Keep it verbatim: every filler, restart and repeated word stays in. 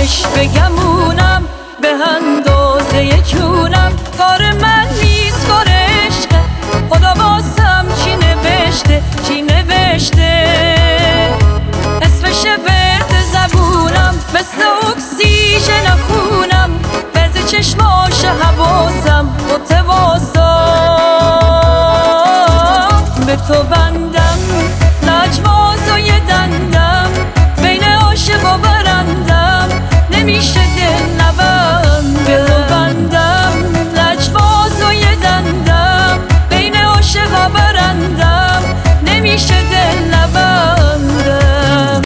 بهش بگمونم به اندازه جونم. کار من نیست کار عشقه، خدا واسم چی نوشته چی نوشته. اسمش ورد زبونم مثل اکسیژن خونم، فرز چشماش حواسم متواسم به تو.